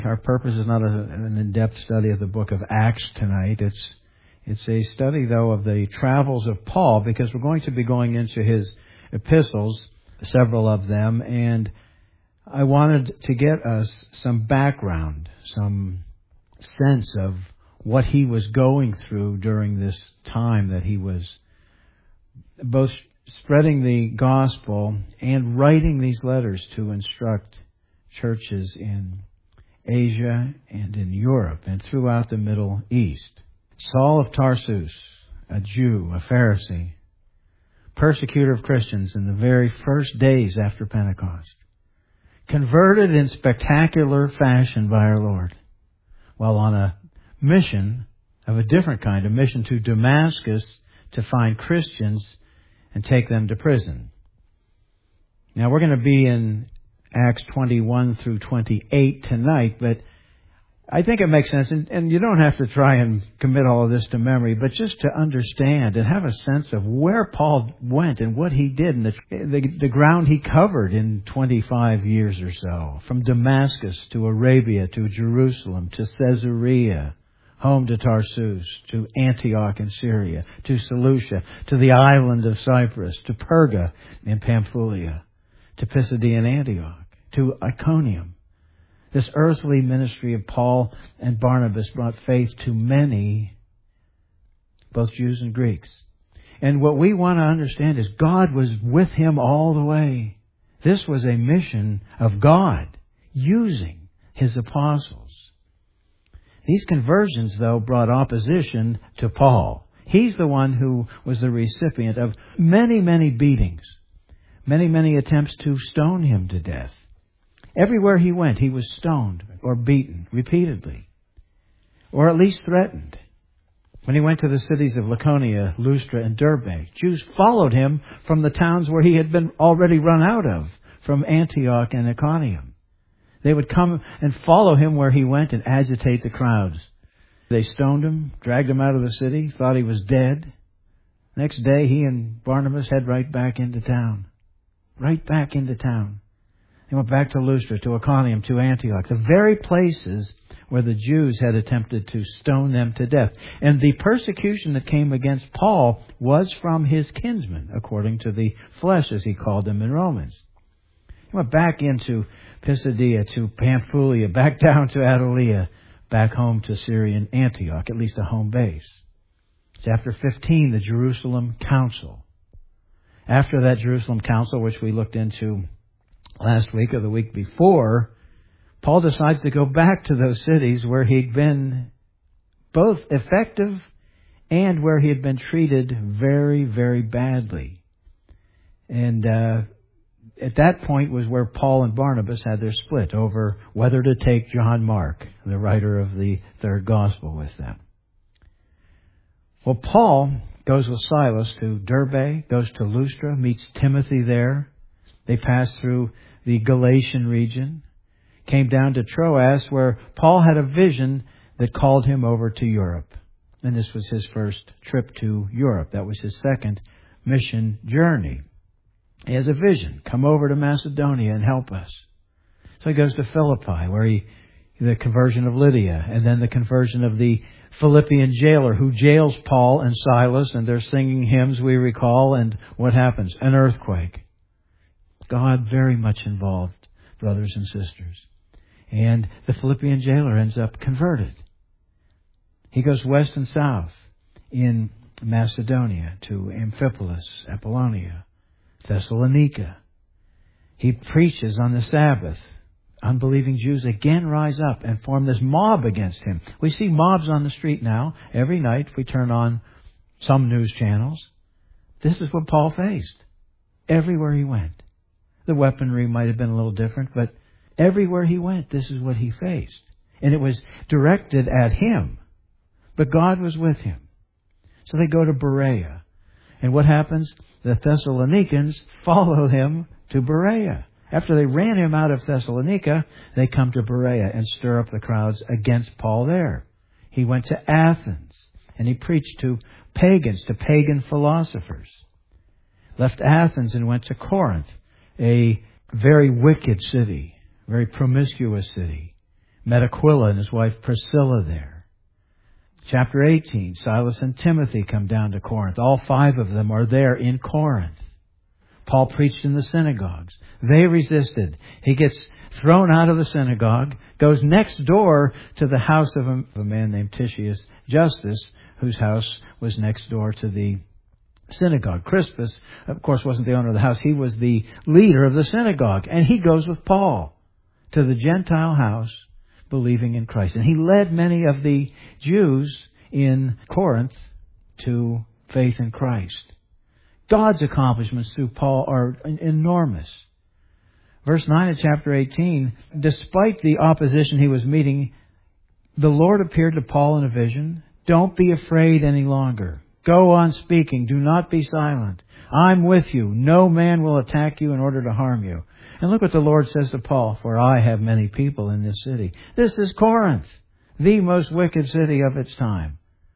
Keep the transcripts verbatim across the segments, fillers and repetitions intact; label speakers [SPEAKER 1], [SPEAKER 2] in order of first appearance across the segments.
[SPEAKER 1] Our purpose is not a, an in-depth study of the book of Acts tonight. It's it's a study, though, of the travels of Paul, because we're going to be going into his epistles, several of them, and I wanted to get us some background, some sense of what he was going through during this time that he was both spreading the gospel and writing these letters to instruct churches in Asia and in Europe and throughout the Middle East. Saul of Tarsus, a Jew, a Pharisee, persecutor of Christians in the very first days after Pentecost, converted in spectacular fashion by our Lord, while on a mission of a different kind, a mission to Damascus to find Christians and take them to prison. Now, we're going to be in Acts twenty-one through twenty-eight tonight, but I think it makes sense, and, and you don't have to try and commit all of this to memory, but just to understand and have a sense of where Paul went and what he did and the, the, the ground he covered in twenty-five years or so, from Damascus to Arabia to Jerusalem to Caesarea, home to Tarsus, to Antioch in Syria, to Seleucia, to the island of Cyprus, to Perga in Pamphylia, to Pisidian Antioch, to Iconium. This earthly ministry of Paul and Barnabas brought faith to many, both Jews and Greeks. And what we want to understand is God was with him all the way. This was a mission of God using his apostles. These conversions, though, brought opposition to Paul. He's the one who was the recipient of many, many beatings, many, many attempts to stone him to death. Everywhere he went, he was stoned or beaten repeatedly, or at least threatened. When he went to the cities of Laconia, Lystra, and Derbe, Jews followed him from the towns where he had been already run out of, from Antioch and Iconium. They would come and follow him where he went and agitate the crowds. They stoned him, dragged him out of the city, thought he was dead. Next day, he and Barnabas head right back into town. Right back into town. They went back to Lystra, to Iconium, to Antioch, the very places where the Jews had attempted to stone them to death. And the persecution that came against Paul was from his kinsmen, according to the flesh, as he called them in Romans. He went back into Pisidia, to Pamphylia, back down to Attalia, back home to Syrian Antioch, at least a home base. Chapter fifteen, the Jerusalem Council. After that Jerusalem Council, which we looked into last week or the week before, Paul decides to go back to those cities where he'd been both effective and where he had been treated very, very badly. And uh, at that point was where Paul and Barnabas had their split over whether to take John Mark, the writer of the third gospel, with them. Well, Paul goes with Silas to Derbe, goes to Lystra, meets Timothy there. They pass through the Galatian region, came down to Troas, where Paul had a vision that called him over to Europe. And this was his first trip to Europe. That was his second mission journey. He has a vision. Come over to Macedonia and help us. So he goes to Philippi, where he, the conversion of Lydia, and then the conversion of the Philippian jailer who jails Paul and Silas, and they're singing hymns, we recall, and what happens? An earthquake. God very much involved, brothers and sisters. And the Philippian jailer ends up converted. He goes west and south in Macedonia to Amphipolis, Apollonia, Thessalonica. He preaches on the Sabbath. Unbelieving Jews again rise up and form this mob against him. We see mobs on the street now. Every night we turn on some news channels. This is what Paul faced everywhere he went. The weaponry might have been a little different, but everywhere he went, this is what he faced. And it was directed at him. But God was with him. So they go to Berea. And what happens? The Thessalonians follow him to Berea. After they ran him out of Thessalonica, they come to Berea and stir up the crowds against Paul there. He went to Athens, and he preached to pagans, to pagan philosophers. Left Athens and went to Corinth, a very wicked city, very promiscuous city, Met Aquila and his wife Priscilla there. Chapter eighteen, Silas and Timothy come down to Corinth. All five of them are there in Corinth. Paul preached in the synagogues. They resisted. He gets thrown out of the synagogue, goes next door to the house of a, a man named Titius Justus, whose house was next door to the synagogue. Crispus, of course, wasn't the owner of the house. He was the leader of the synagogue. And he goes with Paul to the Gentile house, believing in Christ. And he led many of the Jews in Corinth to faith in Christ. God's accomplishments through Paul are enormous. Verse nine of chapter eighteen, despite the opposition he was meeting, the Lord appeared to Paul in a vision. Don't be afraid any longer. Go on speaking. Do not be silent. I'm with you. No man will attack you in order to harm you. And look what the Lord says to Paul, for I have many people in this city. This is Corinth, the most wicked city of its time.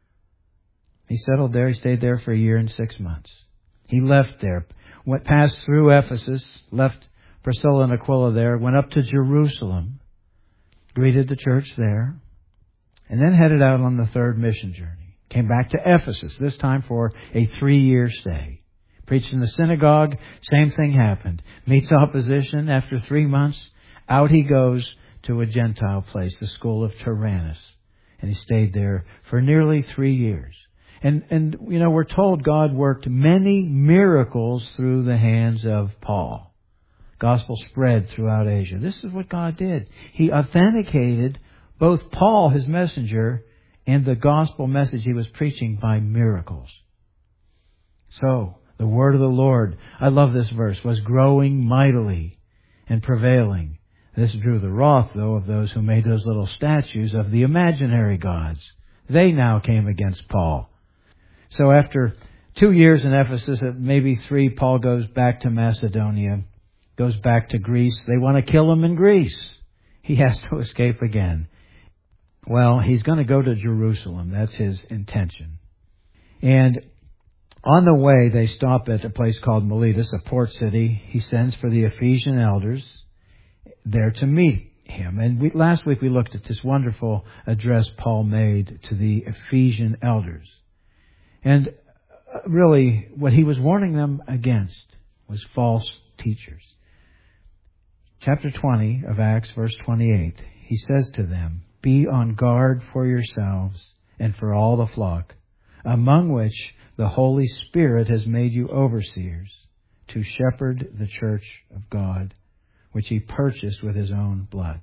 [SPEAKER 1] He settled there. He stayed there for a year and six months. He left there, went passed through Ephesus, left Priscilla and Aquila there, went up to Jerusalem, greeted the church there, and then headed out on the third mission journey. Came back to Ephesus, this time for a three-year stay. Preached in the synagogue, same thing happened. Meets opposition after three months. Out he goes to a Gentile place, the school of Tyrannus. And he stayed there for nearly three years. And, and, you know, we're told God worked many miracles through the hands of Paul. Gospel spread throughout Asia. This is what God did. He authenticated both Paul, his messenger, and the gospel message he was preaching by miracles. So, the word of the Lord, I love this verse, was growing mightily and prevailing. This drew the wrath, though, of those who made those little statues of the imaginary gods. They now came against Paul. So after two years in Ephesus, maybe three, Paul goes back to Macedonia, goes back to Greece. They want to kill him in Greece. He has to escape again. Well, he's going to go to Jerusalem. That's his intention. And on the way, they stop at a place called Miletus, a port city. He sends for the Ephesian elders there to meet him. And we, last week we looked at this wonderful address Paul made to the Ephesian elders. And really, what he was warning them against was false teachers. Chapter twenty of Acts, verse twenty-eight, he says to them, be on guard for yourselves and for all the flock, among which the Holy Spirit has made you overseers, to shepherd the church of God, which he purchased with his own blood.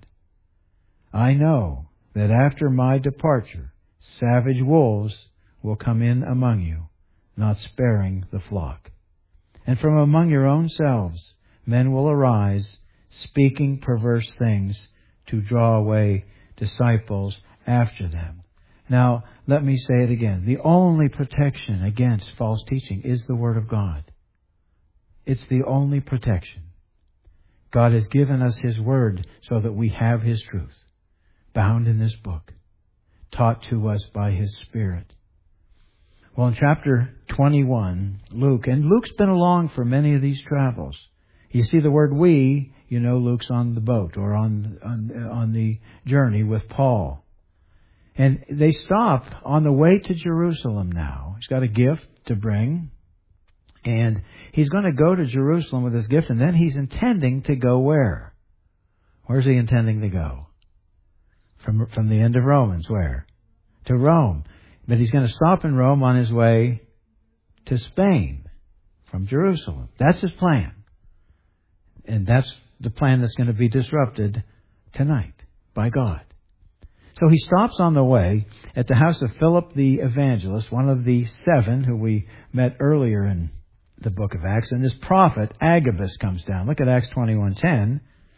[SPEAKER 1] I know that after my departure, savage wolves will come in among you, not sparing the flock. And from among your own selves, men will arise, speaking perverse things, to draw away disciples after them. Now, let me say it again. The only protection against false teaching is the Word of God. It's the only protection. God has given us His Word so that we have His truth, bound in this book, taught to us by His Spirit. Well, in chapter twenty-one, Luke, and Luke's been along for many of these travels. You see the word we, you know Luke's on the boat or on, on, on the journey with Paul. And they stop on the way to Jerusalem now. He's got a gift to bring. And he's going to go to Jerusalem with his gift, and then he's intending to go where? Where's he intending to go? From, from the end of Romans, where? To Rome. But he's going to stop in Rome on his way to Spain from Jerusalem. That's his plan. And that's the plan that's going to be disrupted tonight by God. So he stops on the way at the house of Philip the evangelist, one of the seven who we met earlier in the book of Acts. And this prophet, Agabus, comes down. Look at Acts twenty-one ten.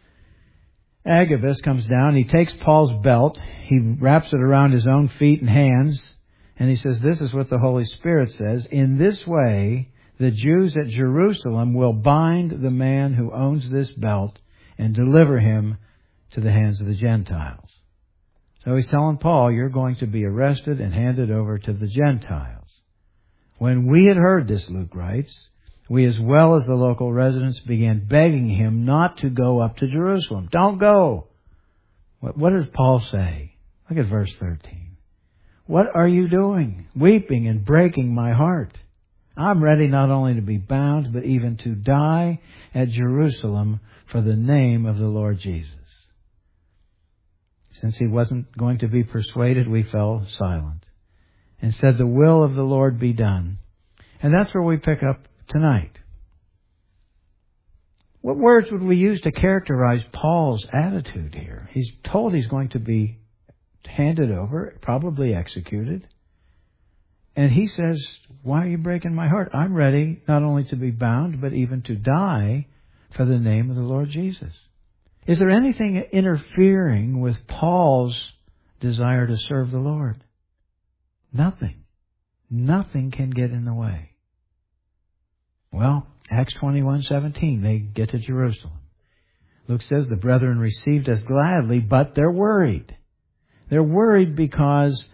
[SPEAKER 1] Agabus comes down. He takes Paul's belt. He wraps it around his own feet and hands. And he says, this is what the Holy Spirit says. In this way, the Jews at Jerusalem will bind the man who owns this belt and deliver him to the hands of the Gentiles. So he's telling Paul, you're going to be arrested and handed over to the Gentiles. When we had heard this, Luke writes, we as well as the local residents began begging him not to go up to Jerusalem. Don't go. What, what does Paul say? Look at verse thirteen. What are you doing? Weeping and breaking my heart. I'm ready not only to be bound, but even to die at Jerusalem for the name of the Lord Jesus. Since he wasn't going to be persuaded, we fell silent and said, the will of the Lord be done. And that's where we pick up tonight. What words would we use to characterize Paul's attitude here? He's told he's going to be handed over, probably executed. And he says, why are you breaking my heart? I'm ready not only to be bound, but even to die for the name of the Lord Jesus. Is there anything interfering with Paul's desire to serve the Lord? Nothing. Nothing can get in the way. Well, Acts twenty-one seventeen, they get to Jerusalem. Luke says the brethren received us gladly, but they're worried. They're worried because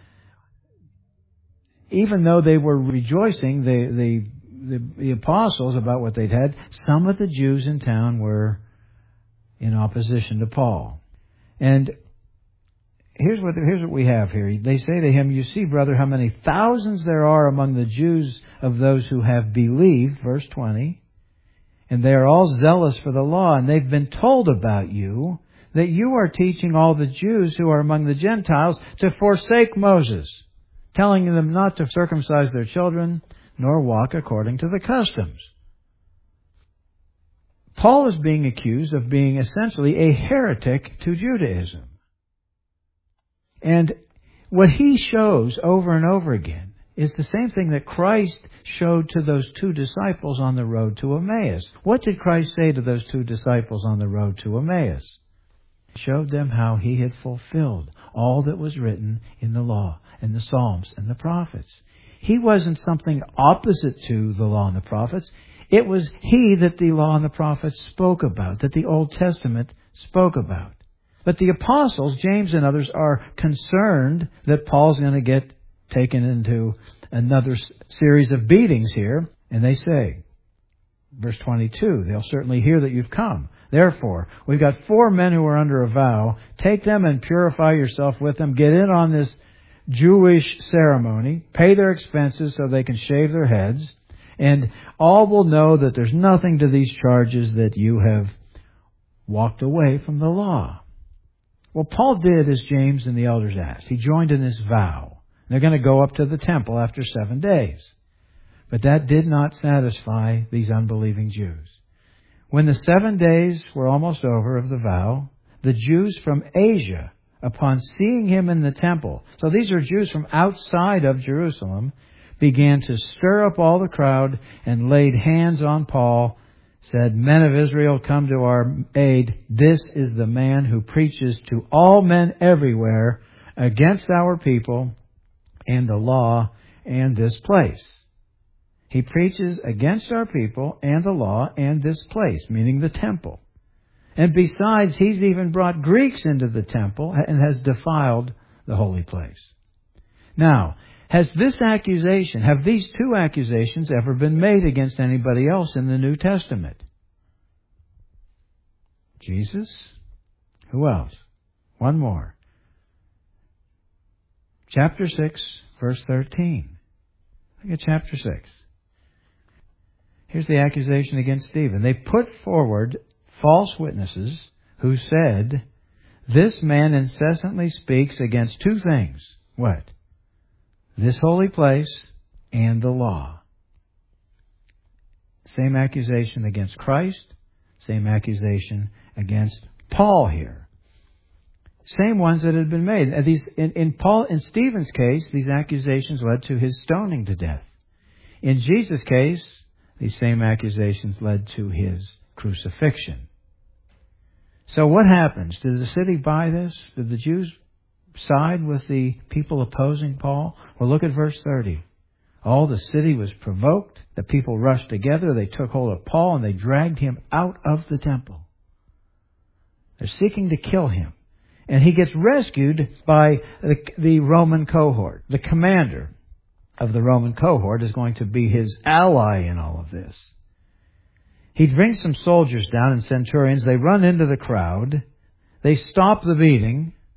[SPEAKER 1] even though they were rejoicing, the, the, the, the apostles, about what they'd had, some of the Jews in town were in opposition to Paul. And here's what, here's what we have here. They say to him, you see, brother, how many thousands there are among the Jews of those who have believed, verse twenty, and they are all zealous for the law, and they've been told about you that you are teaching all the Jews who are among the Gentiles to forsake Moses, telling them not to circumcise their children, nor walk according to the customs. Paul is being accused of being essentially a heretic to Judaism. And what he shows over and over again is the same thing that Christ showed to those two disciples on the road to Emmaus. What did Christ say to those two disciples on the road to Emmaus? He showed them how he had fulfilled all that was written in the law and the Psalms and the prophets. He wasn't something opposite to the law and the prophets. It was he that the law and the prophets spoke about, that the Old Testament spoke about. But the apostles, James and others, are concerned that Paul's going to get taken into another series of beatings here. And they say, verse twenty-two, they'll certainly hear that you've come. Therefore, we've got four men who are under a vow. Take them and purify yourself with them. Get in on this Jewish ceremony. Pay their expenses so they can shave their heads. And all will know that there's nothing to these charges, that you have walked away from the law. Well, Paul did as James and the elders asked. He joined in this vow. They're going to go up to the temple after seven days. But that did not satisfy these unbelieving Jews. When the seven days were almost over of the vow, the Jews from Asia, upon seeing him in the temple, so these are Jews from outside of Jerusalem, began to stir up all the crowd and laid hands on Paul, said, men of Israel, come to our aid. This is the man who preaches to all men everywhere against our people and the law and this place. He preaches against our people and the law and this place, meaning the temple. And besides, he's even brought Greeks into the temple and has defiled the holy place. Now, has this accusation, have these two accusations ever been made against anybody else in the New Testament? Jesus? Who else? One more. Chapter six, verse thirteen. Look at chapter six. Here's the accusation against Stephen. They put forward false witnesses who said, this man incessantly speaks against two things. What? This holy place and the law. Same accusation against Christ. Same accusation against Paul here. Same ones that had been made. These, in, in Paul, in Stephen's case, these accusations led to his stoning to death. In Jesus' case, these same accusations led to his crucifixion. So what happens? Did the city buy this? Did the Jews side with the people opposing Paul? Well, look at verse thirty. All the city was provoked. The people rushed together. They took hold of Paul and they dragged him out of the temple. They're seeking to kill him. And he gets rescued by the, the Roman cohort. The commander of the Roman cohort is going to be his ally in all of this. He brings some soldiers down and centurions. They run into the crowd. They stop the beating.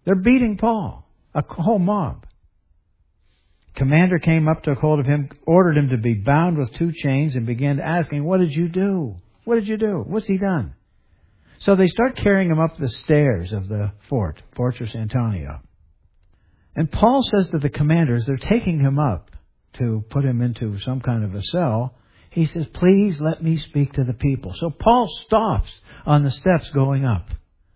[SPEAKER 1] They're beating Paul, a whole mob. Commander came up, took hold of him, ordered him to be bound with two chains, and began asking, what did you do? What did you do? What's he done? So they start carrying him up the stairs of the fort, Fortress Antonia. And Paul says to the commanders, they're taking him up to put him into some kind of a cell. He says, please let me speak to the people. So Paul stops on the steps going up.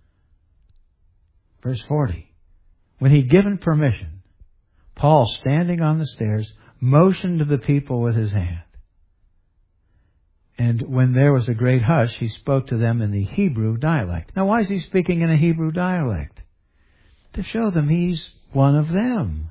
[SPEAKER 1] Verse forty. When he'd given permission, Paul, standing on the stairs, motioned to the people with his hand. And when there was a great hush, he spoke to them in the Hebrew dialect. Now, why is he speaking in a Hebrew dialect? To show them he's one of them.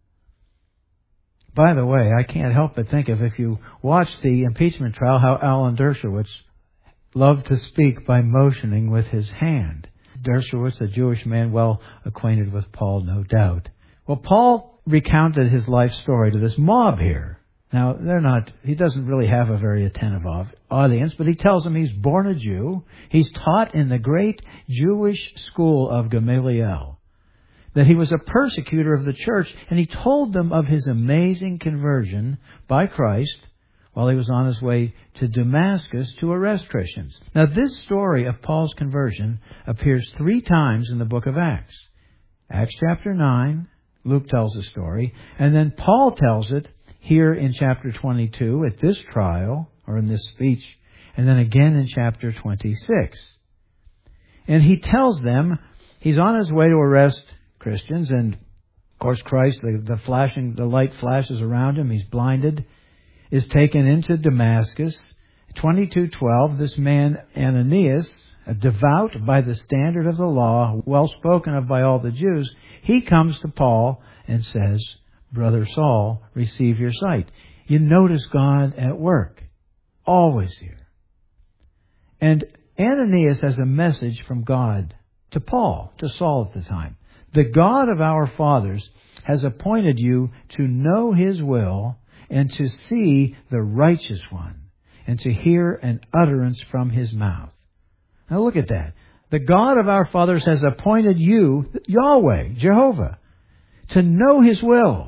[SPEAKER 1] By the way, I can't help but think of, if you watch the impeachment trial, how Alan Dershowitz loved to speak by motioning with his hand. Dershowitz, a Jewish man well acquainted with Paul, no doubt. Well, Paul recounted his life story to this mob here. Now, they're not, he doesn't really have a very attentive audience, but he tells them he's born a Jew. He's taught in the great Jewish school of Gamaliel, that he was a persecutor of the church, and he told them of his amazing conversion by Christ while he was on his way to Damascus to arrest Christians. Now, this story of Paul's conversion appears three times in the book of Acts. Acts chapter nine, Luke tells the story, and then Paul tells it here in chapter twenty-two at this trial, or in this speech, and then again in chapter twenty-six. And he tells them he's on his way to arrest Christians, and of course Christ, the, the flashing, the light flashes around him, he's blinded, is taken into Damascus. twenty-two twelve, this man Ananias, a devout by the standard of the law, well spoken of by all the Jews, he comes to Paul and says, Brother Saul, receive your sight. You notice God at work, always here. And Ananias has a message from God to Paul, to Saul at the time. The God of our fathers has appointed you to know His will and to see the righteous one and to hear an utterance from His mouth. Now look at that. The God of our fathers has appointed you, Yahweh, Jehovah, to know His will,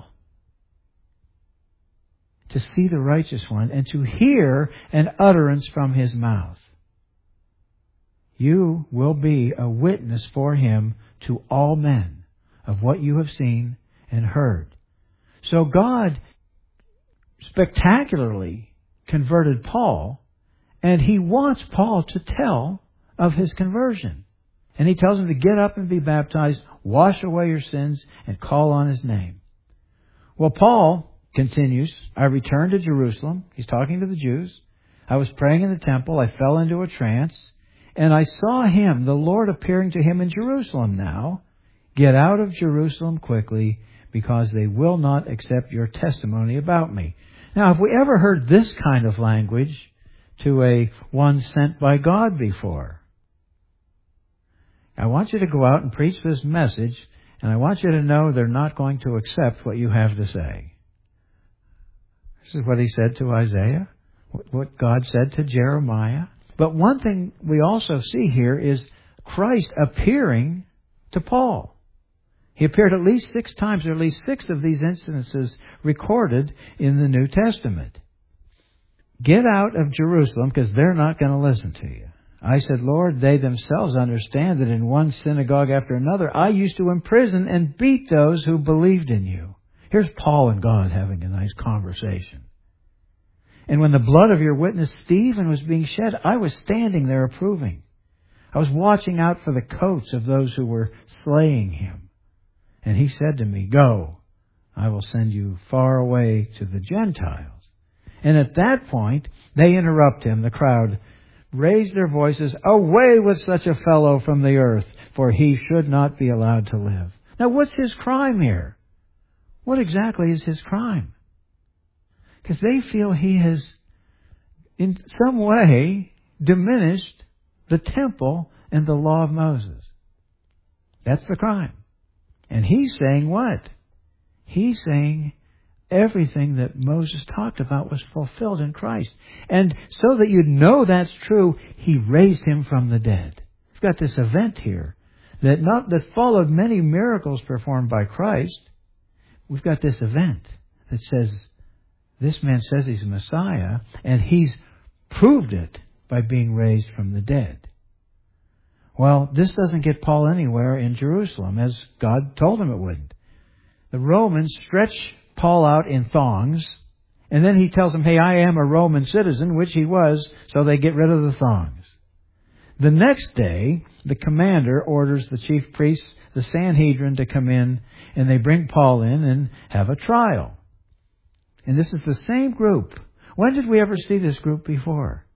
[SPEAKER 1] to see the righteous one, and to hear an utterance from His mouth. You will be a witness for Him to all men of what you have seen and heard. So God spectacularly converted Paul, and He wants Paul to tell of his conversion. And He tells him to get up and be baptized, wash away your sins, and call on His name. Well, Paul continues, I returned to Jerusalem. He's talking to the Jews. I was praying in the temple. I fell into a trance, and I saw Him, the Lord, appearing to him in Jerusalem now. Get out of Jerusalem quickly, because they will not accept your testimony about me. Now, have we ever heard this kind of language to a one sent by God before? I want you to go out and preach this message, and I want you to know they're not going to accept what you have to say. This is what He said to Isaiah, what God said to Jeremiah. But one thing we also see here is Christ appearing to Paul. He appeared at least six times, or at least six of these instances recorded in the New Testament. Get out of Jerusalem, because they're not going to listen to you. I said, Lord, they themselves understand that in one synagogue after another, I used to imprison and beat those who believed in you. Here's Paul and God having a nice conversation. And when the blood of your witness Stephen was being shed, I was standing there approving. I was watching out for the coats of those who were slaying him. And he said to me, go, I will send you far away to the Gentiles. And at that point, they interrupt him, the crowd, raise their voices, away with such a fellow from the earth, for he should not be allowed to live. Now, what's his crime here? What exactly is his crime? Because they feel he has, in some way, diminished the temple and the law of Moses. That's the crime. And he's saying what? He's saying everything that Moses talked about was fulfilled in Christ. And so that you know that's true, he raised him from the dead. We've got this event here that not that followed many miracles performed by Christ. We've got this event that says this man says he's a Messiah, and he's proved it by being raised from the dead. Well, this doesn't get Paul anywhere in Jerusalem, as God told him it wouldn't. The Romans stretch Paul out in thongs, and then he tells them, hey, I am a Roman citizen, which he was, so they get rid of the thongs. The next day, the commander orders the chief priests, the Sanhedrin, to come in, and they bring Paul in and have a trial. And this is the same group. When did we ever see this group before?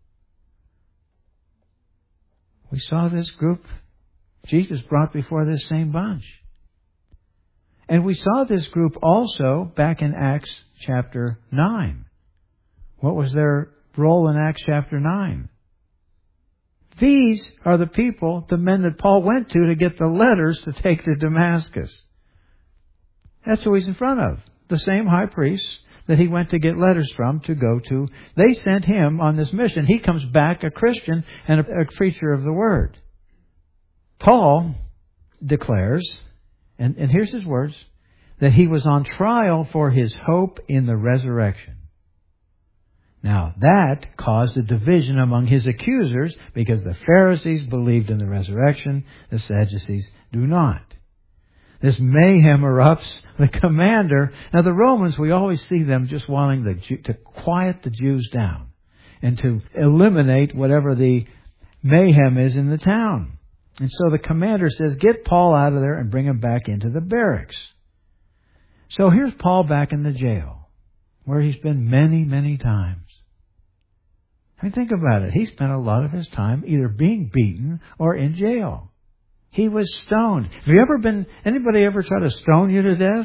[SPEAKER 1] We saw this group Jesus brought before this same bunch. And we saw this group also back in Acts chapter nine. What was their role in Acts chapter nine? These are the people, the men that Paul went to to get the letters to take to Damascus. That's who he's in front of. The same high priests that he went to get letters from to go to. They sent him on this mission. He comes back a Christian and a, a preacher of the Word. Paul declares, and, and here's his words, that he was on trial for his hope in the resurrection. Now, that caused a division among his accusers because the Pharisees believed in the resurrection, the Sadducees do not. This mayhem erupts. The commander, now the Romans, we always see them just wanting the, to quiet the Jews down and to eliminate whatever the mayhem is in the town. And so the commander says, get Paul out of there and bring him back into the barracks. So here's Paul back in the jail, where he's been many, many times. I mean, think about it. He spent a lot of his time either being beaten or in jail. He was stoned. Have you ever been, anybody ever try to stone you to death?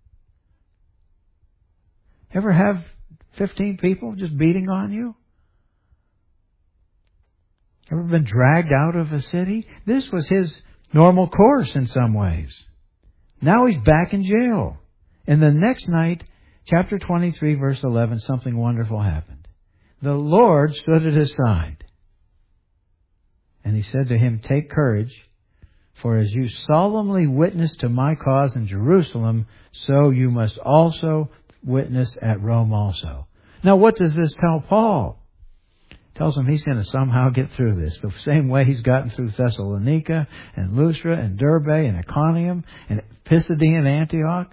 [SPEAKER 1] Ever have fifteen people just beating on you? Ever been dragged out of a city? This was his normal course in some ways. Now he's back in jail. And the next night, chapter twenty-three, verse eleven, something wonderful happened. The Lord stood at his side. And he said to him, take courage, for as you solemnly witnessed to my cause in Jerusalem, so you must also witness at Rome also. Now what does this tell Paul? It tells him he's going to somehow get through this. The same way he's gotten through Thessalonica and Lystra and Derbe and Iconium and Pisidia and Antioch.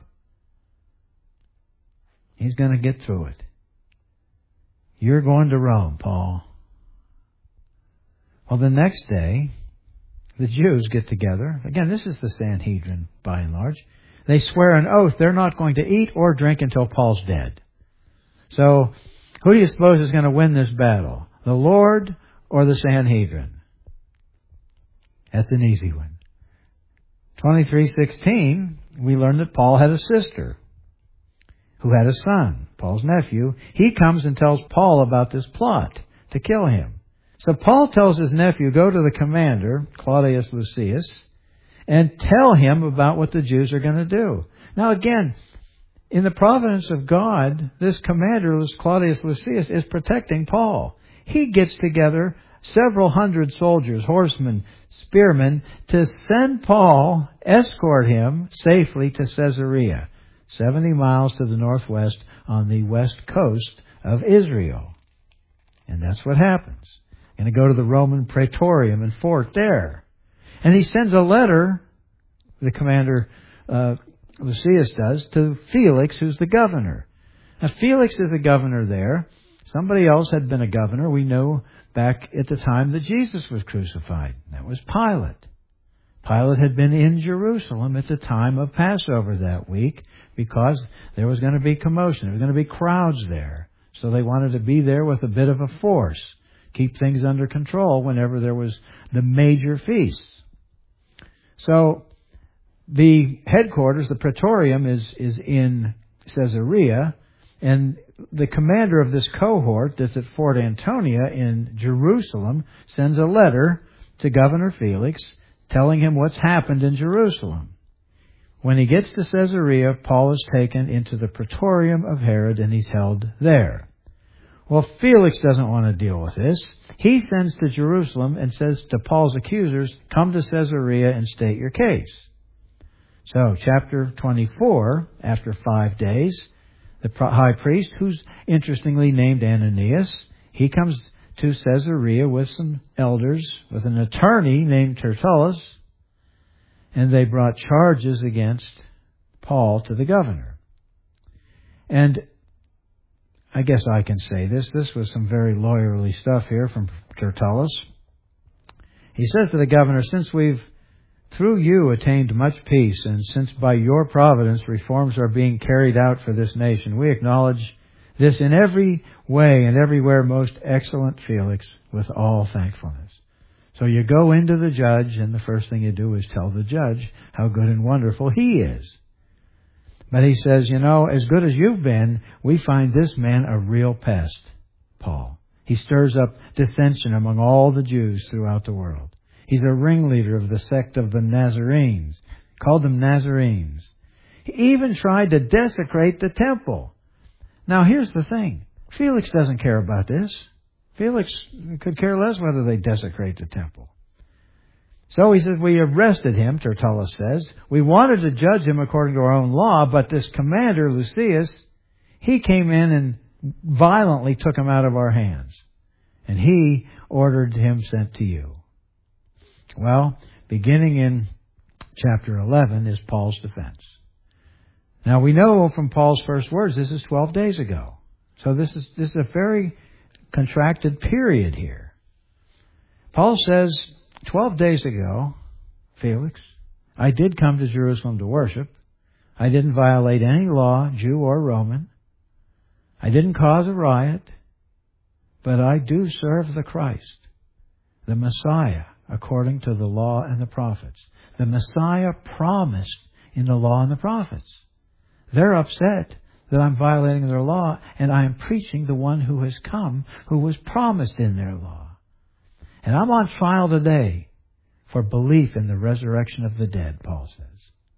[SPEAKER 1] He's going to get through it. You're going to Rome, Paul. Well, the next day, the Jews get together. Again, this is the Sanhedrin, by and large. They swear an oath they're not going to eat or drink until Paul's dead. So, who do you suppose is going to win this battle? The Lord or the Sanhedrin? That's an easy one. twenty-three sixteen, we learn that Paul had a sister who had a son, Paul's nephew. He comes and tells Paul about this plot to kill him. So Paul tells his nephew, go to the commander, Claudius Lysias, and tell him about what the Jews are going to do. Now again, in the providence of God, this commander, Claudius Lysias, is protecting Paul. He gets together several hundred soldiers, horsemen, spearmen, to send Paul, escort him safely to Caesarea, seventy miles to the northwest on the west coast of Israel. And that's what happens. Going to go to the Roman Praetorium and fort there. And he sends a letter, the commander uh, Lysias does, to Felix, who's the governor. Now, Felix is a governor there. Somebody else had been a governor. We know back at the time that Jesus was crucified. That was Pilate. Pilate had been in Jerusalem at the time of Passover that week because there was going to be commotion. There was going to be crowds there. So they wanted to be there with a bit of a force. Keep things under control whenever there was the major feasts. So the headquarters, the Praetorium, is, is in Caesarea, and the commander of this cohort that's at Fort Antonia in Jerusalem sends a letter to Governor Felix telling him what's happened in Jerusalem. When he gets to Caesarea, Paul is taken into the Praetorium of Herod and he's held there. Well, Felix doesn't want to deal with this. He sends to Jerusalem and says to Paul's accusers, come to Caesarea and state your case. So, chapter twenty-four, after five days, the high priest, who's interestingly named Ananias, he comes to Caesarea with some elders, with an attorney named Tertullus, and they brought charges against Paul to the governor. And I guess I can say this. This was some very lawyerly stuff here from Tertullus. He says to the governor, since we've through you attained much peace, and since by your providence reforms are being carried out for this nation, we acknowledge this in every way and everywhere, most excellent Felix, with all thankfulness. So you go into the judge, and the first thing you do is tell the judge how good and wonderful he is. But he says, you know, as good as you've been, we find this man a real pest, Paul. He stirs up dissension among all the Jews throughout the world. He's a ringleader of the sect of the Nazarenes, called them Nazarenes. He even tried to desecrate the temple. Now, here's the thing. Felix doesn't care about this. Felix could care less whether they desecrate the temple. So he says, we arrested him, Tertullus says. We wanted to judge him according to our own law, but this commander, Lucius, he came in and violently took him out of our hands. And he ordered him sent to you. Well, beginning in chapter eleven is Paul's defense. Now we know from Paul's first words, this is twelve days ago. So this is, this is a very contracted period here. Paul says, twelve days ago, Felix, I did come to Jerusalem to worship. I didn't violate any law, Jew or Roman. I didn't cause a riot. But I do serve the Christ, the Messiah, according to the law and the prophets. The Messiah promised in the law and the prophets. They're upset that I'm violating their law, and I am preaching the one who has come, who was promised in their law. And I'm on trial today for belief in the resurrection of the dead, Paul says.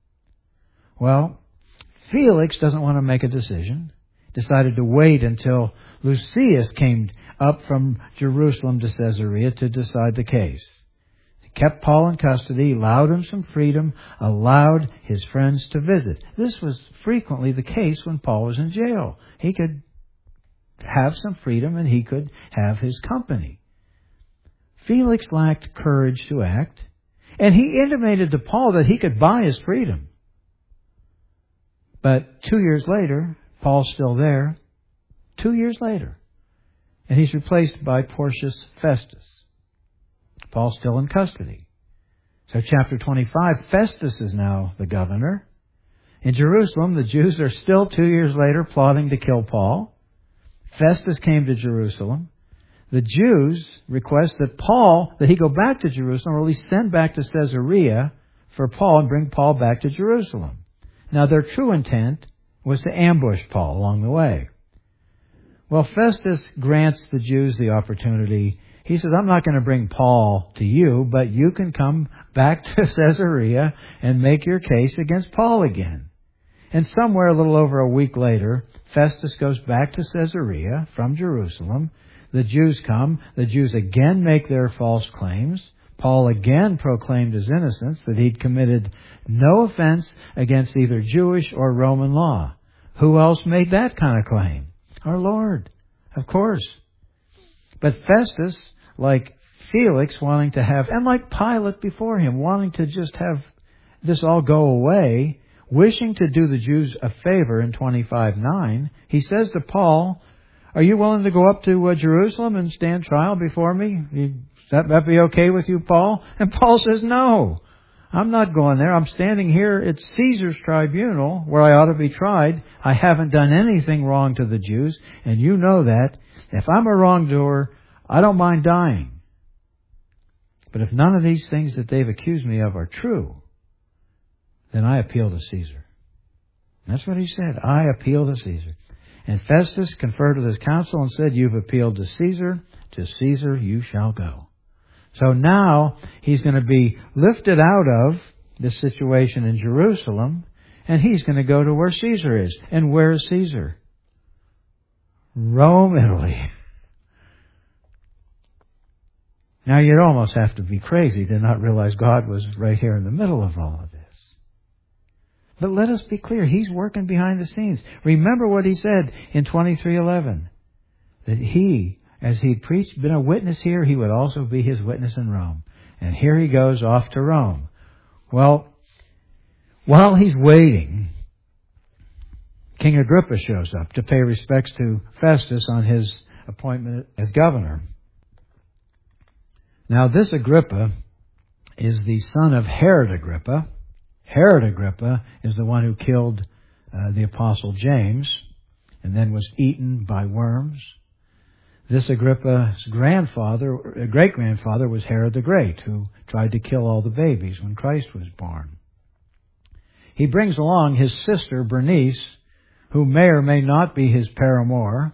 [SPEAKER 1] Well, Felix doesn't want to make a decision. Decided to wait until Lucius came up from Jerusalem to Caesarea to decide the case. He kept Paul in custody, allowed him some freedom, allowed his friends to visit. This was frequently the case when Paul was in jail. He could have some freedom and he could have his company. Felix lacked courage to act, and he intimated to Paul that he could buy his freedom. But two years later, Paul's still there. Two years later. And he's replaced by Porcius Festus. Paul's still in custody. So chapter twenty-five, Festus is now the governor. In Jerusalem, the Jews are still two years later plotting to kill Paul. Festus came to Jerusalem. The Jews request that Paul, that he go back to Jerusalem, or at least send back to Caesarea for Paul and bring Paul back to Jerusalem. Now their true intent was to ambush Paul along the way. Well, Festus grants the Jews the opportunity. He says, I'm not going to bring Paul to you, but you can come back to Caesarea and make your case against Paul again. And somewhere a little over a week later, Festus goes back to Caesarea from Jerusalem. The Jews come. The Jews again make their false claims. Paul again proclaimed his innocence, that he'd committed no offense against either Jewish or Roman law. Who else made that kind of claim? Our Lord, of course. But Festus, like Felix wanting to have, and like Pilate before him, wanting to just have this all go away, wishing to do the Jews a favor in twenty-five nine, he says to Paul, are you willing to go up to uh, Jerusalem and stand trial before me? You, that, that be okay with you, Paul? And Paul says, no, I'm not going there. I'm standing here at Caesar's tribunal where I ought to be tried. I haven't done anything wrong to the Jews, and you know that. If I'm a wrongdoer, I don't mind dying. But if none of these things that they've accused me of are true, then I appeal to Caesar. That's what he said. I appeal to Caesar. And Festus conferred with his council and said, you've appealed to Caesar. To Caesar you shall go. So now he's going to be lifted out of this situation in Jerusalem, and he's going to go to where Caesar is. And where is Caesar? Rome, Italy. Now, you'd almost have to be crazy to not realize God was right here in the middle of all of this. But let us be clear, He's working behind the scenes. Remember what He said in twenty-three eleven, that He, as He preached, been a witness here, He would also be His witness in Rome. And here He goes off to Rome. Well, while He's waiting, King Agrippa shows up to pay respects to Festus on his appointment as governor. Now, this Agrippa is the son of Herod Agrippa. Herod Agrippa is the one who killed uh, the Apostle James and then was eaten by worms. This Agrippa's grandfather, uh, great-grandfather, was Herod the Great, who tried to kill all the babies when Christ was born. He brings along his sister Bernice, who may or may not be his paramour.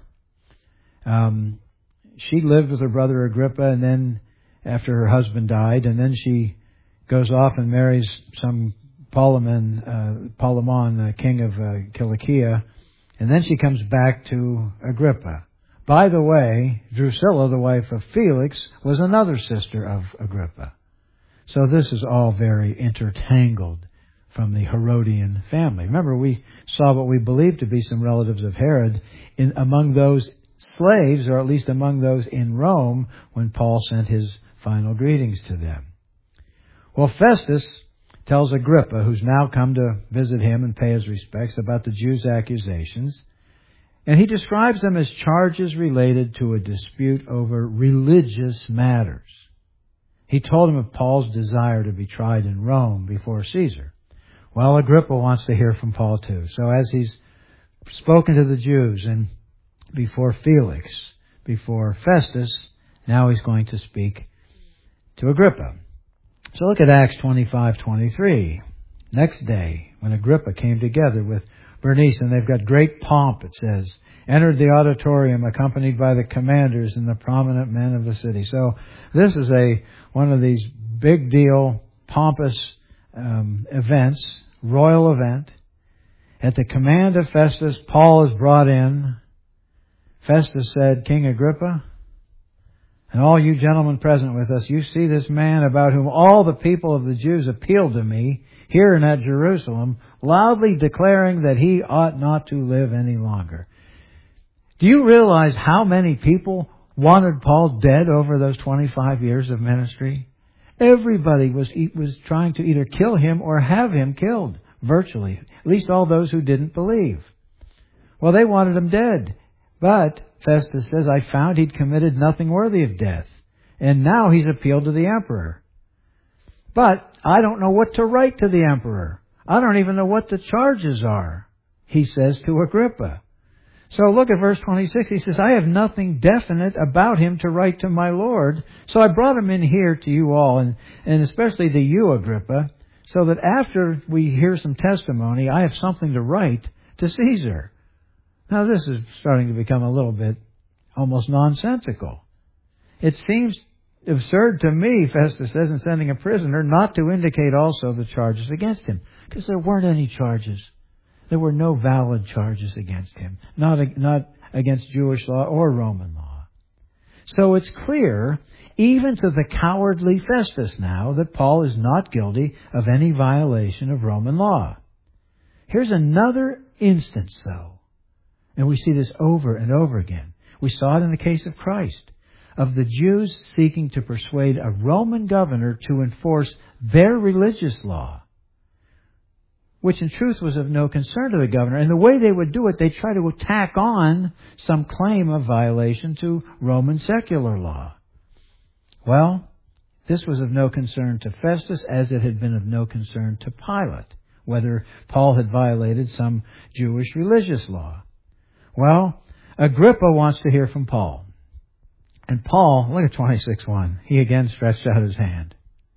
[SPEAKER 1] Um, she lived with her brother Agrippa, and then after her husband died, and then she goes off and marries some Polemon, uh, Polemon, uh, king of uh, Cilicia, and then she comes back to Agrippa. By the way, Drusilla, the wife of Felix, was another sister of Agrippa. So this is all very intertangled from the Herodian family. Remember, we saw what we believe to be some relatives of Herod in among those slaves, or at least among those in Rome, when Paul sent his final greetings to them. Well, Festus tells Agrippa, who's now come to visit him and pay his respects, about the Jews' accusations. And he describes them as charges related to a dispute over religious matters. He told him of Paul's desire to be tried in Rome before Caesar. Well, Agrippa wants to hear from Paul too. So as he's spoken to the Jews and before Felix, before Festus, now he's going to speak to Agrippa. So look at Acts twenty-five twenty-three. Next day, when Agrippa came together with Bernice, and they've got great pomp, it says, entered the auditorium accompanied by the commanders and the prominent men of the city. So this is a one of these big deal, pompous um, events, royal event. At the command of Festus, Paul is brought in. Festus said, King Agrippa, and all you gentlemen present with us, you see this man about whom all the people of the Jews appealed to me here and at Jerusalem, loudly declaring that he ought not to live any longer. Do you realize how many people wanted Paul dead over those twenty-five years of ministry? Everybody was was trying to either kill him or have him killed, virtually. At least all those who didn't believe. Well, they wanted him dead. But, Festus says, I found he'd committed nothing worthy of death. And now he's appealed to the emperor. But I don't know what to write to the emperor. I don't even know what the charges are, he says to Agrippa. So look at verse twenty-six. He says, I have nothing definite about him to write to my Lord. So I brought him in here to you all, and, and especially to you, Agrippa, so that after we hear some testimony, I have something to write to Caesar. Now, this is starting to become a little bit almost nonsensical. It seems absurd to me, Festus says, in sending a prisoner not to indicate also the charges against him, because there weren't any charges. There were no valid charges against him, not, not against Jewish law or Roman law. So it's clear, even to the cowardly Festus now, that Paul is not guilty of any violation of Roman law. Here's another instance, though. And we see this over and over again. We saw it in the case of Christ, of the Jews seeking to persuade a Roman governor to enforce their religious law, which in truth was of no concern to the governor. And the way they would do it, they try to tack on some claim of violation to Roman secular law. Well, this was of no concern to Festus, as it had been of no concern to Pilate, whether Paul had violated some Jewish religious law. Well, Agrippa wants to hear from Paul. And Paul, look at twenty-six one. He again stretched out his hand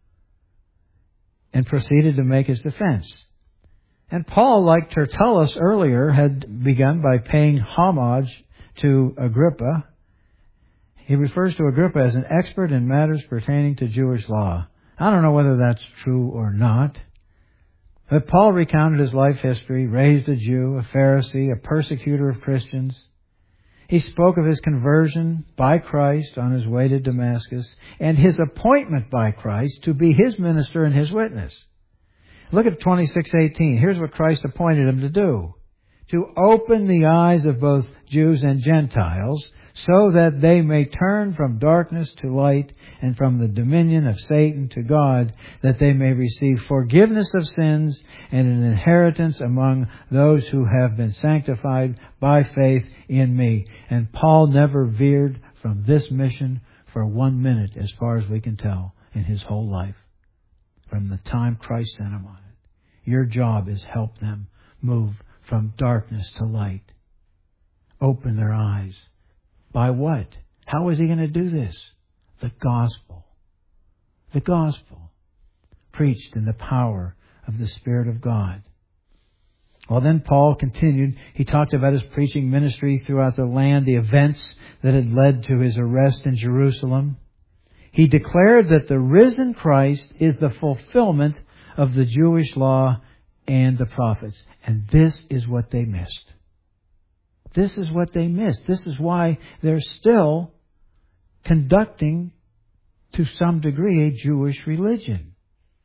[SPEAKER 1] and proceeded to make his defense. And Paul, like Tertullus earlier, had begun by paying homage to Agrippa. He refers to Agrippa as an expert in matters pertaining to Jewish law. I don't know whether that's true or not. But Paul recounted his life history, raised a Jew, a Pharisee, a persecutor of Christians. He spoke of his conversion by Christ on his way to Damascus and his appointment by Christ to be his minister and his witness. Look at twenty-six eighteen. Here's what Christ appointed him to do. To open the eyes of both Jews and Gentiles, so that they may turn from darkness to light and from the dominion of Satan to God, that they may receive forgiveness of sins and an inheritance among those who have been sanctified by faith in me. And Paul never veered from this mission for one minute, as far as we can tell, in his whole life, from the time Christ sent him on it. Your job is help them move from darkness to light. Open their eyes. By what? How is he going to do this? The gospel. The gospel. Preached in the power of the Spirit of God. Well, then Paul continued. He talked about his preaching ministry throughout the land, the events that had led to his arrest in Jerusalem. He declared that the risen Christ is the fulfillment of the Jewish law and the prophets. And this is what they missed. This is what they missed. This is why they're still conducting, to some degree, a Jewish religion.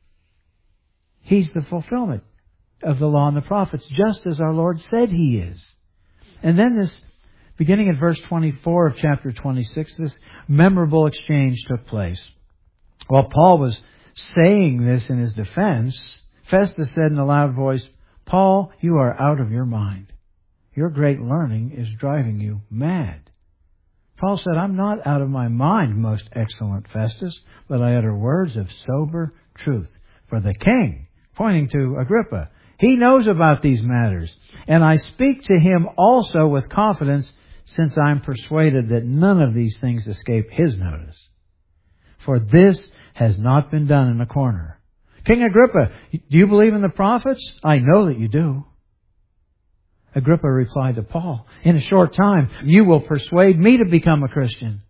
[SPEAKER 1] He's the fulfillment of the law and the prophets, just as our Lord said He is. And then this, beginning at verse twenty-four of chapter twenty-six, this memorable exchange took place. While Paul was saying this in his defense, Festus said in a loud voice, "Paul, you are out of your mind. Your great learning is driving you mad." Paul said, "I'm not out of my mind, most excellent Festus, but I utter words of sober truth. For the king," pointing to Agrippa, "he knows about these matters, and I speak to him also with confidence, since I'm persuaded that none of these things escape his notice. For this has not been done in a corner. King Agrippa, do you believe in the prophets? I know that you do." Agrippa replied to Paul, "In a short time, you will persuade me to become a Christian."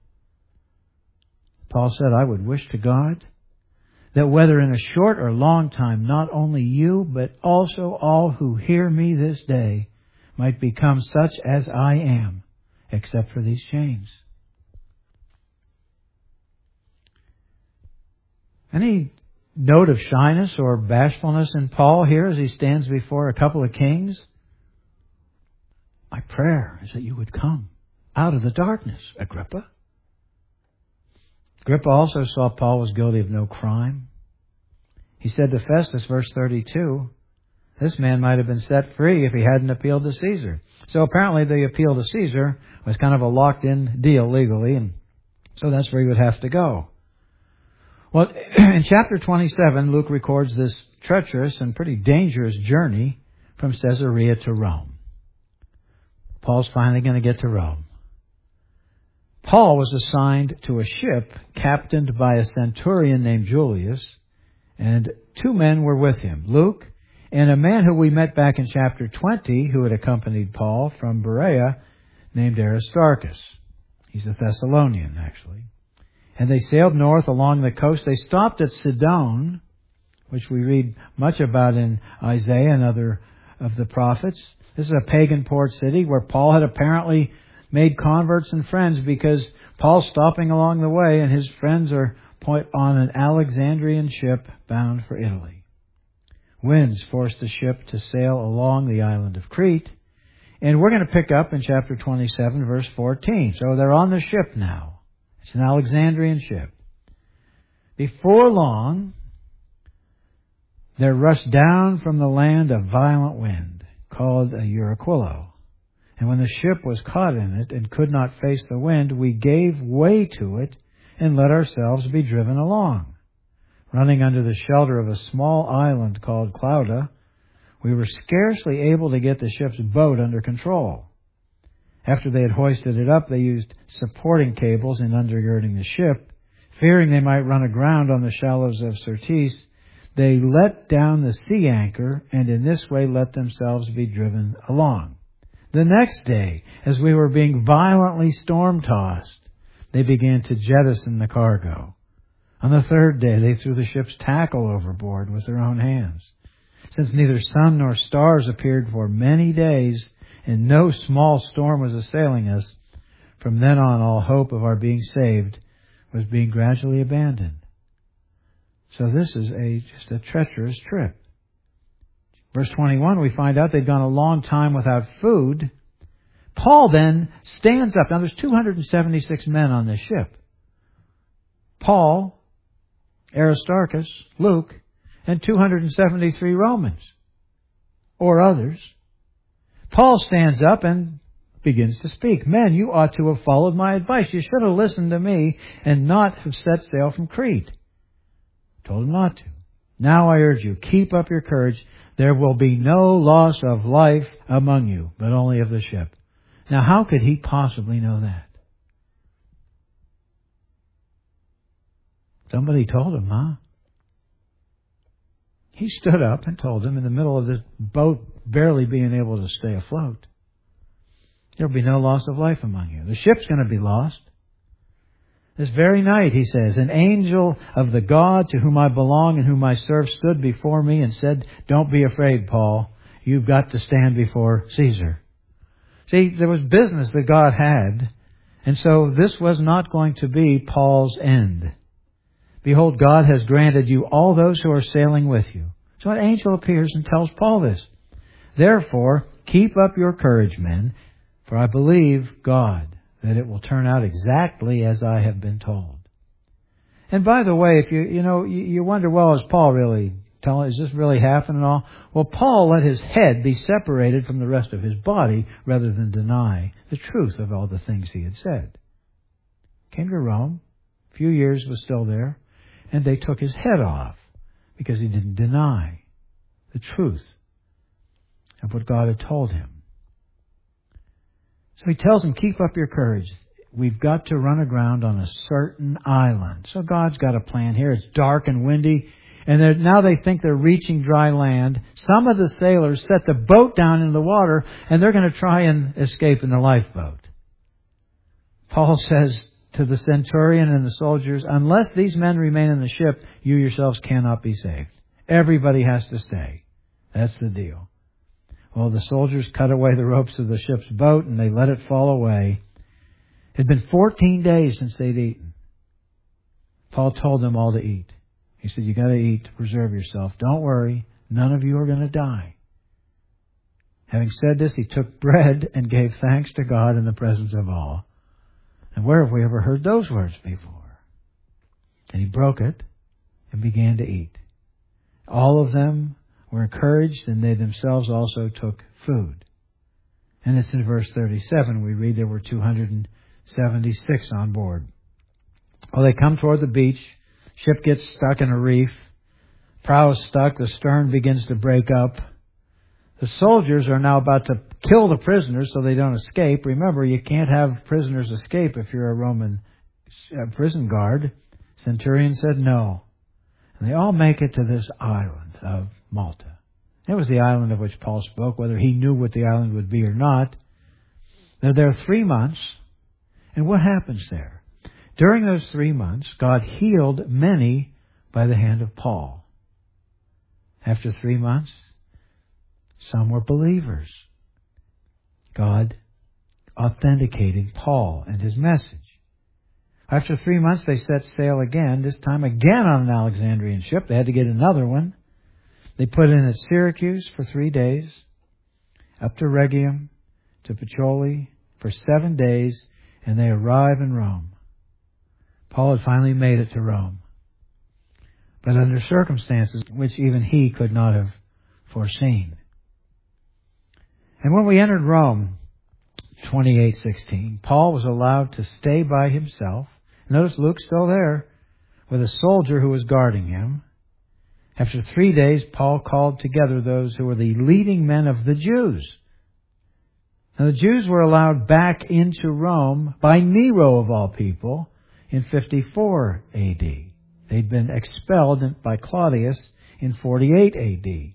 [SPEAKER 1] Paul said, "I would wish to God that whether in a short or long time, not only you, but also all who hear me this day might become such as I am, except for these chains." Any note of shyness or bashfulness in Paul here as he stands before a couple of kings? "My prayer is that you would come out of the darkness, Agrippa." Agrippa also saw Paul was guilty of no crime. He said to Festus, verse thirty-two, this man might have been set free if he hadn't appealed to Caesar. So apparently the appeal to Caesar was kind of a locked-in deal legally, and so that's where he would have to go. Well, in chapter twenty-seven, Luke records this treacherous and pretty dangerous journey from Caesarea to Rome. Paul's finally going to get to Rome. Paul was assigned to a ship captained by a centurion named Julius, and two men were with him, Luke and a man who we met back in chapter twenty who had accompanied Paul from Berea named Aristarchus. He's a Thessalonian, actually. And they sailed north along the coast. They stopped at Sidon, which we read much about in Isaiah and other of the prophets. This is a pagan port city where Paul had apparently made converts and friends, because Paul's stopping along the way and his friends are on an Alexandrian ship bound for Italy. Winds forced the ship to sail along the island of Crete. And we're going to pick up in chapter twenty-seven, verse fourteen. So they're on the ship now. It's an Alexandrian ship. Before long, there rushed down from the land a violent wind, called a Euraquilo. And when the ship was caught in it and could not face the wind, we gave way to it and let ourselves be driven along. Running under the shelter of a small island called Clauda, we were scarcely able to get the ship's boat under control. After they had hoisted it up, they used supporting cables in undergirding the ship. Fearing they might run aground on the shallows of Syrtis, they let down the sea anchor, and in this way let themselves be driven along. The next day, as we were being violently storm-tossed, they began to jettison the cargo. On the third day, they threw the ship's tackle overboard with their own hands. Since neither sun nor stars appeared for many days, and no small storm was assailing us, From then on, all hope of our being saved was being gradually abandoned. So this is a just a treacherous trip. Verse twenty-one, we find out they'd gone a long time without food. Paul then stands up. Now there's two hundred seventy-six men on this ship. Paul, Aristarchus, Luke, and two hundred seventy-three Romans. Or others. Paul stands up and begins to speak. Men, you ought to have followed my advice. You should have listened to me and not have set sail from Crete. Told him not to. Now I urge you, keep up your courage. There will be no loss of life among you, but only of the ship. Now how could he possibly know that? Somebody told him, huh? He stood up and told him in the middle of this boat barely being able to stay afloat. There'll be no loss of life among you. The ship's going to be lost. This very night, he says, an angel of the God to whom I belong and whom I serve stood before me and said, don't be afraid, Paul. You've got to stand before Caesar. See, there was business that God had, and so this was not going to be Paul's end. Behold, God has granted you all those who are sailing with you. So an angel appears and tells Paul this. Therefore, keep up your courage, men, for I believe God that it will turn out exactly as I have been told. And by the way, if you you know you, you wonder, well, is Paul really telling? Is this really happening? All well, Paul let his head be separated from the rest of his body rather than deny the truth of all the things he had said. Came to Rome, a few years was still there, and they took his head off because he didn't deny the truth of what God had told him. So he tells them, keep up your courage. We've got to run aground on a certain island. So God's got a plan here. It's dark and windy. And now they think they're reaching dry land. Some of the sailors set the boat down in the water, and they're going to try and escape in the lifeboat. Paul says to the centurion and the soldiers, unless these men remain in the ship, you yourselves cannot be saved. Everybody has to stay. That's the deal. Well, the soldiers cut away the ropes of the ship's boat and they let it fall away. It had been fourteen days since they'd eaten. Paul told them all to eat. He said, you got to eat to preserve yourself. Don't worry. None of you are going to die. Having said this, he took bread and gave thanks to God in the presence of all. And where have we ever heard those words before? And he broke it and began to eat. All of them were encouraged, and they themselves also took food. And it's in verse thirty-seven. We read there were two hundred seventy-six on board. Well, they come toward the beach. Ship gets stuck in a reef. Prow is stuck. The stern begins to break up. The soldiers are now about to kill the prisoners so they don't escape. Remember, you can't have prisoners escape if you're a Roman prison guard. Centurion said no. And they all make it to this island of Malta. It was the island of which Paul spoke, whether he knew what the island would be or not. They're there three months. And what happens there? During those three months, God healed many by the hand of Paul. After three months, some were believers. God authenticating Paul and his message. After three months, they set sail again, this time again on an Alexandrian ship. They had to get another one. They put in at Syracuse for three days, up to Rhegium, to Puteoli for seven days, and they arrive in Rome. Paul had finally made it to Rome, but under circumstances which even he could not have foreseen. And when we entered Rome, twenty-eight sixteen, Paul was allowed to stay by himself. Notice Luke's still there, with a soldier who was guarding him. After three days, Paul called together those who were the leading men of the Jews. Now, the Jews were allowed back into Rome by Nero, of all people, in fifty-four A D. They'd been expelled by Claudius in forty-eight A D.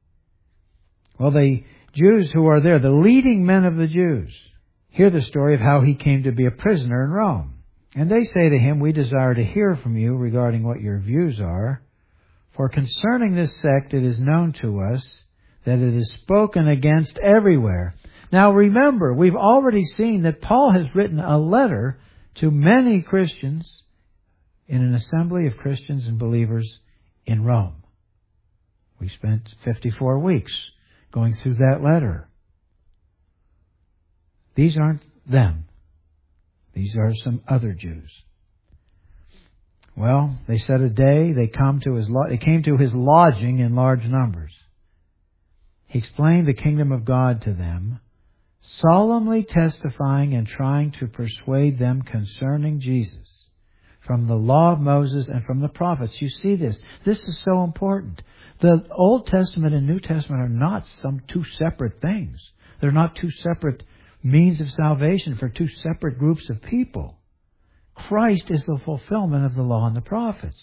[SPEAKER 1] Well, the Jews who are there, the leading men of the Jews, hear the story of how he came to be a prisoner in Rome. And they say to him, we desire to hear from you regarding what your views are. For concerning this sect, it is known to us that it is spoken against everywhere, Now remember, we've already seen that Paul has written a letter to many Christians in an assembly of Christians and believers in Rome. We spent fifty-four weeks going through that letter. These aren't them. These are some other Jews. Well, they set a day. They come to his lo- they came to his lodging in large numbers. He explained the kingdom of God to them, solemnly testifying and trying to persuade them concerning Jesus from the law of Moses and from the prophets. You see this. This is so important. The Old Testament and New Testament are not some two separate things. They're not two separate means of salvation for two separate groups of people. Christ is the fulfillment of the law and the prophets.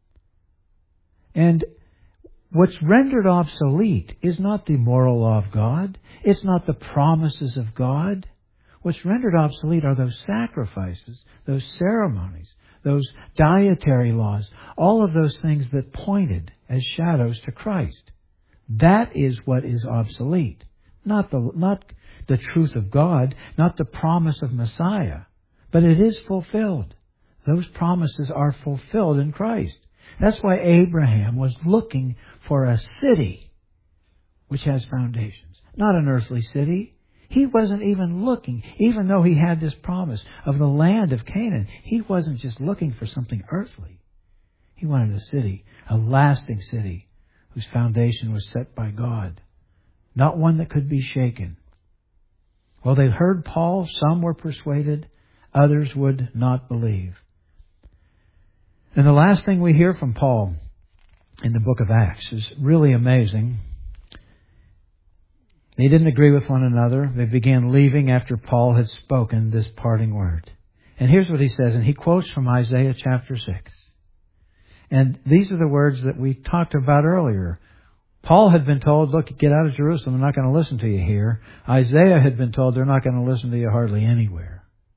[SPEAKER 1] And what's rendered obsolete is not the moral law of God. It's not the promises of God. What's rendered obsolete are those sacrifices, those ceremonies, those dietary laws, all of those things that pointed as shadows to Christ. That is what is obsolete. Not the, not the truth of God, not the promise of Messiah. But it is fulfilled. Those promises are fulfilled in Christ. That's why Abraham was looking for a city which has foundations, not an earthly city. He wasn't even looking, even though he had this promise of the land of Canaan. He wasn't just looking for something earthly. He wanted a city, a lasting city, whose foundation was set by God, not one that could be shaken. Well, they heard Paul. Some were persuaded. Others would not believe. And the last thing we hear from Paul in the book of Acts is really amazing. They didn't agree with one another. They began leaving after Paul had spoken this parting word. And here's what he says, and he quotes from Isaiah chapter six. And these are the words that we talked about earlier. Paul had been told, look, get out of Jerusalem. They're not going to listen to you here. Isaiah had been told they're not going to listen to you hardly anywhere.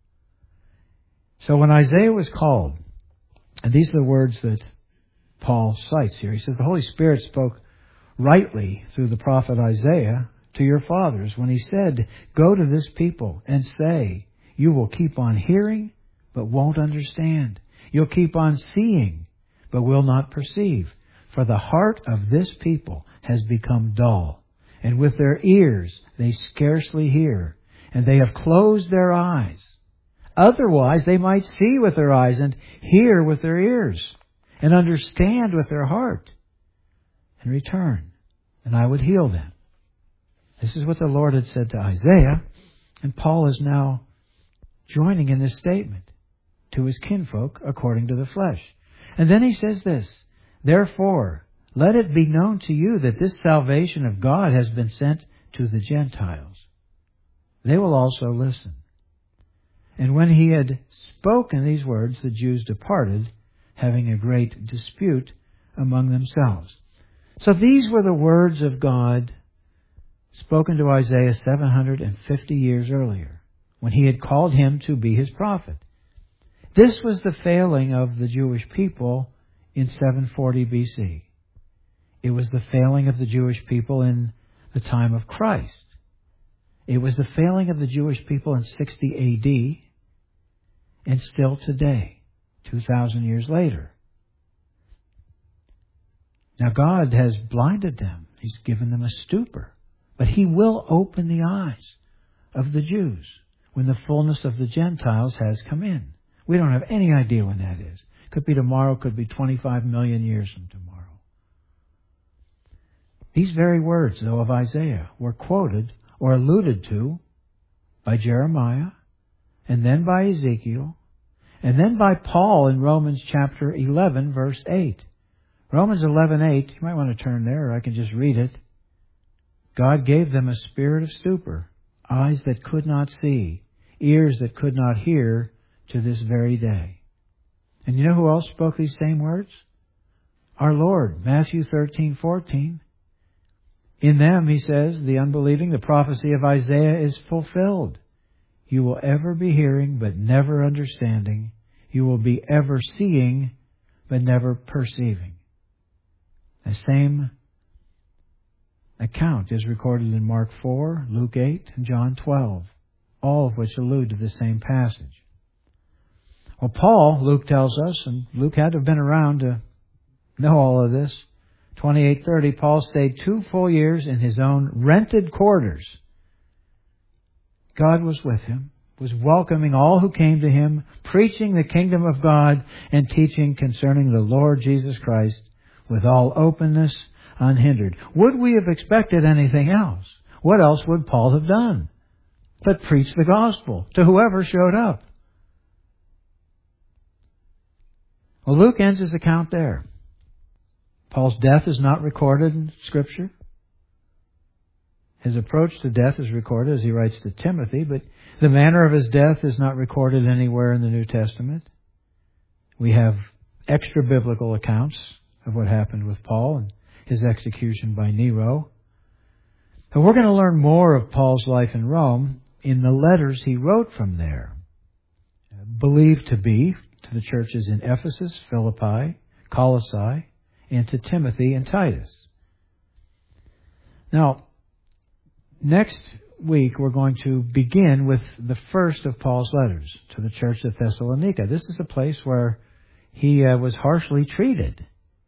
[SPEAKER 1] So when Isaiah was called, and these are the words that Paul cites here. He says, the Holy Spirit spoke rightly through the prophet Isaiah to your fathers when he said, go to this people and say, you will keep on hearing, but won't understand. You'll keep on seeing, but will not perceive. For the heart of this people has become dull, and with their ears they scarcely hear, and they have closed their eyes. Otherwise, they might see with their eyes and hear with their ears and understand with their heart and return, and I would heal them. This is what the Lord had said to Isaiah, and Paul is now joining in this statement to his kinfolk according to the flesh. And then he says this, therefore, let it be known to you that this salvation of God has been sent to the Gentiles. They will also listen. And when he had spoken these words, the Jews departed, having a great dispute among themselves. So these were the words of God spoken to Isaiah seven hundred fifty years earlier, when he had called him to be his prophet. This was the failing of the Jewish people in seven forty B C. It was the failing of the Jewish people in the time of Christ. It was the failing of the Jewish people in sixty A D and still today, two thousand years later. Now God has blinded them. He's given them a stupor. But He will open the eyes of the Jews when the fullness of the Gentiles has come in. We don't have any idea when that is. Could be tomorrow, could be twenty-five million years from tomorrow. These very words, though, of Isaiah were quoted or alluded to by Jeremiah, and then by Ezekiel, and then by Paul in Romans chapter eleven, verse eight. Romans eleven eight, you might want to turn there, or I can just read it. God gave them a spirit of stupor, eyes that could not see, ears that could not hear, to this very day. And you know who else spoke these same words? Our Lord, Matthew thirteen fourteen. In them, He says, the unbelieving, the prophecy of Isaiah is fulfilled. You will ever be hearing, but never understanding. You will be ever seeing, but never perceiving. The same account is recorded in Mark four, Luke eight, and John twelve, all of which allude to the same passage. Well, Paul, Luke tells us, and Luke had to have been around to know all of this, twenty-eight thirty, Paul stayed two full years in his own rented quarters. God was with him, was welcoming all who came to him, preaching the kingdom of God and teaching concerning the Lord Jesus Christ with all openness, unhindered. Would we have expected anything else? What else would Paul have done but preach the gospel to whoever showed up? Well, Luke ends his account there. Paul's death is not recorded in Scripture. His approach to death is recorded as he writes to Timothy, but the manner of his death is not recorded anywhere in the New Testament. We have extra-biblical accounts of what happened with Paul and his execution by Nero. But we're going to learn more of Paul's life in Rome in the letters he wrote from there, believed to be to the churches in Ephesus, Philippi, Colossae, and to Timothy and Titus. Now, next week we're going to begin with the first of Paul's letters to the church of Thessalonica. This is a place where he uh, was harshly treated.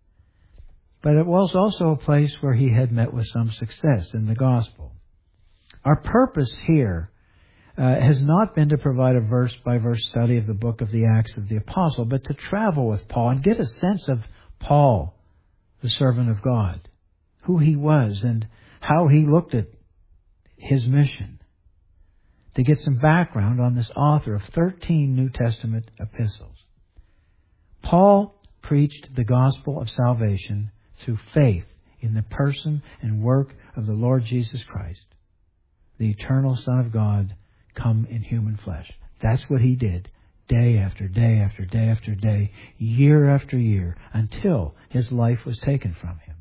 [SPEAKER 1] But it was also a place where he had met with some success in the gospel. Our purpose here uh, has not been to provide a verse-by-verse study of the book of the Acts of the Apostle, but to travel with Paul and get a sense of Paul, the servant of God, who he was and how he looked at his mission, to get some background on this author of thirteen New Testament epistles. Paul preached the gospel of salvation through faith in the person and work of the Lord Jesus Christ, the eternal Son of God, come in human flesh. That's what he did, day after day after day after day, year after year, until his life was taken from him.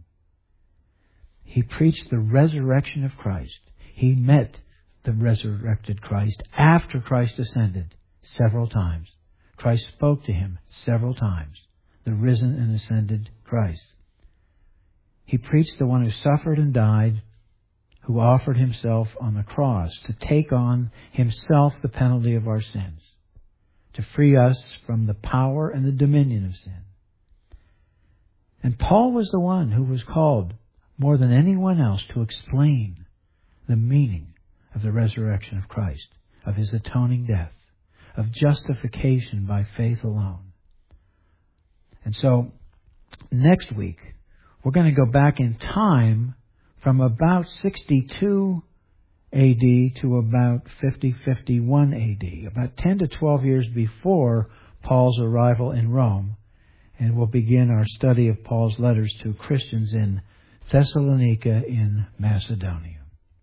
[SPEAKER 1] He preached the resurrection of Christ. He met the resurrected Christ after Christ ascended several times. Christ spoke to him several times, the risen and ascended Christ. He preached the one who suffered and died, who offered himself on the cross to take on himself the penalty of our sins, to free us from the power and the dominion of sin. And Paul was the one who was called more than anyone else to explain the meaning of the resurrection of Christ, of his atoning death, of justification by faith alone. And so, next week, we're going to go back in time from about sixty-two A D to about fifty fifty-one A D, about ten to twelve years before Paul's arrival in Rome. And we'll begin our study of Paul's letters to Christians in Thessalonica in Macedonia.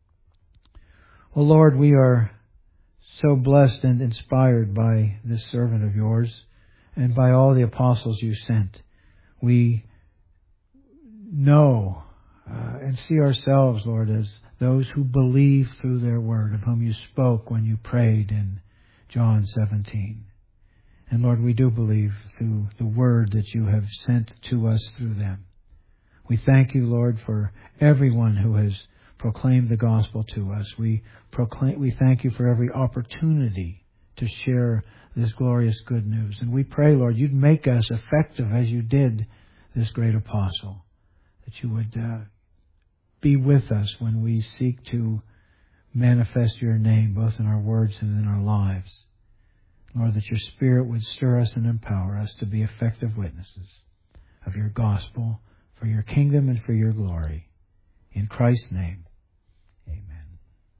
[SPEAKER 1] Well, Lord, we are so blessed and inspired by this servant of yours and by all the apostles you sent. We know uh, and see ourselves, Lord, as those who believe through their word, of whom you spoke when you prayed in John seventeen. And Lord, we do believe through the word that you have sent to us through them. We thank you, Lord, for everyone who has proclaimed the gospel to us. We proclaim, we thank you for every opportunity to share this glorious good news. And we pray, Lord, you'd make us effective as you did this great apostle, that you would uh, be with us when we seek to manifest your name, both in our words and in our lives. Lord, that your Spirit would stir us and empower us to be effective witnesses of your gospel, for your kingdom and for your glory. In Christ's name,